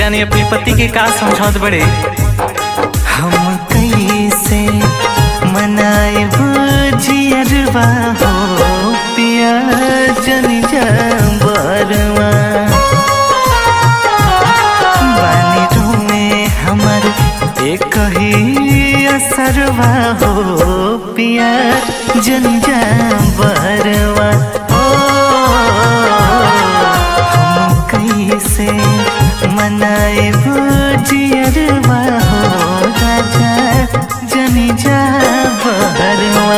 जाने अपने पति के का समझौत बड़े। हम कैसे मनाए बुझियरवा हो पिया जन बरवा बानी में हमर एक ही असरवा हो पिया जन बरवा हो। हम कैसे मनाए बुझियरवा हो राजा जनी बरवा।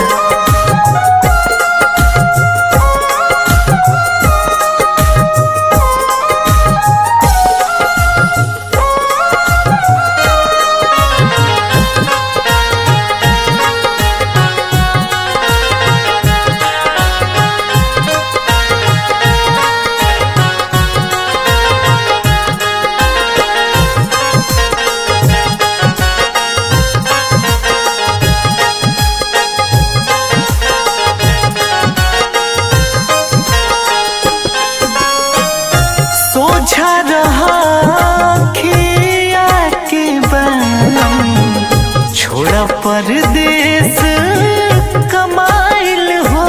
सोझा रहा खिया के बनम छोड़ा परदेस कमाइल हो।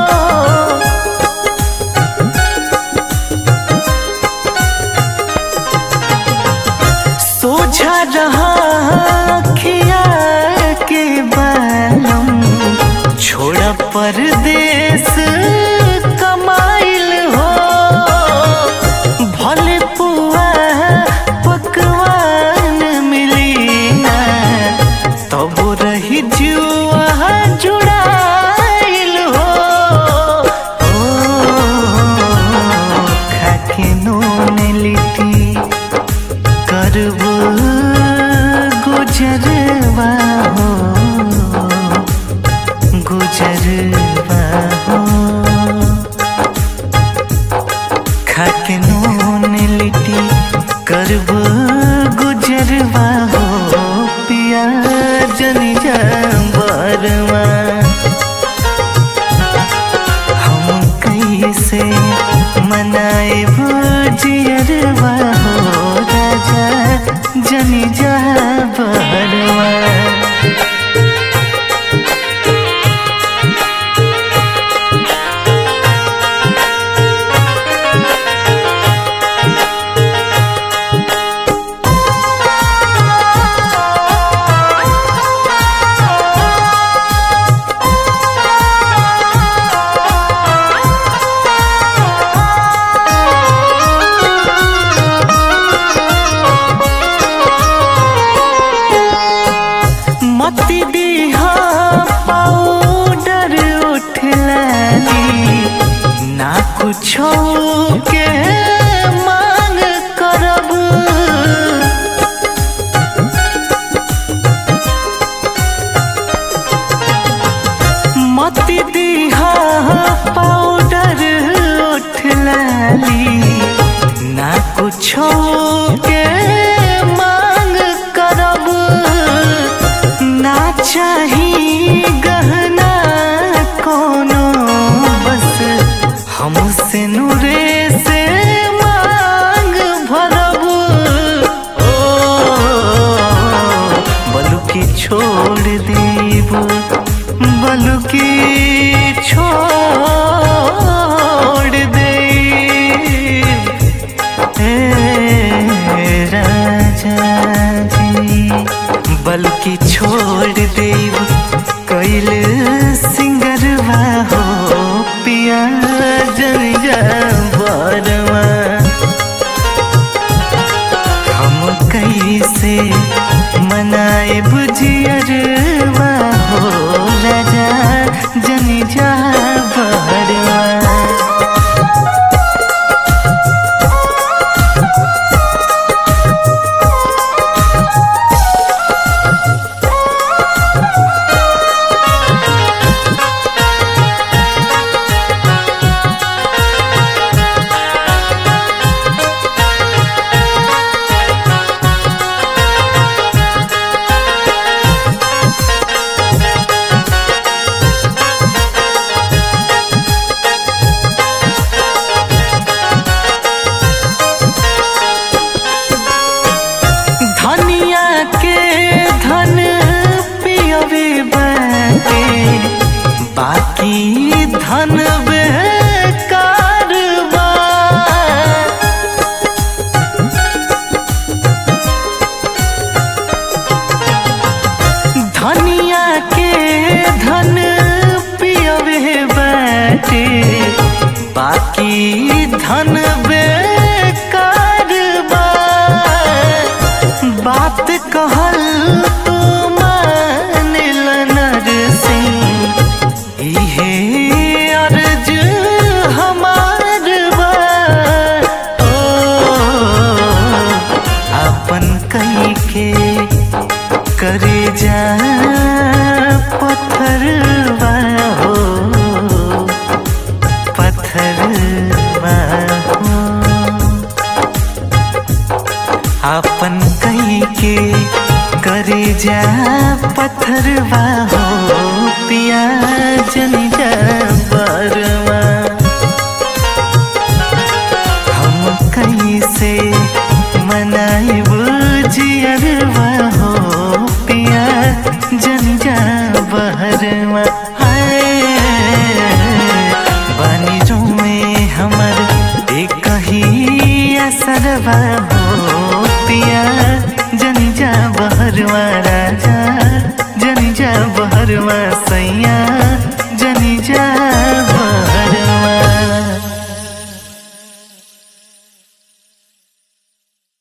सोझा रहा खिया के बनम छोड़ा परदेस कमाइल हो। भले पुआ पकवान मिली ना तब रही जुआ जुड़ाइल हो। खाके नून लिट्टी करब गुजरवा हो गुजरवा हो। खाके नून लिट्टी करब गुजरवा हो पिया जनी बरवा। हम कैसे मनाए बुझियरवा हो राजा जनी बरवा। मती दीहा पाउडर उठलानी ना कुछो के मांग करब। मती दीहा पाउडर उठलानी ना कुछो के मांग करब। ना चाही गहना कोनो बस हमसे नूरे से मांग भरब। बलुकी छोड़ देब बलुकी छोड़ देब राजा जी बल्कि छोड़ देब कैल सिंगरवा हो पिया जन बरवा। हम कैसे मनाए बुझियरवा हो राजा जनी बरवा। के करे जा पत्थरवा हो पत्थरवा हो अपन कई के करे जा पत्थरवा हो पिया जनी जा बरवा हम कैसे मनाइब जियरवा हो पिया जनी जा बहरवा बानी जो में हमर एक ही असरवा हो पिया जनी जा बहरवा राजा जनी जा बहरवा सैया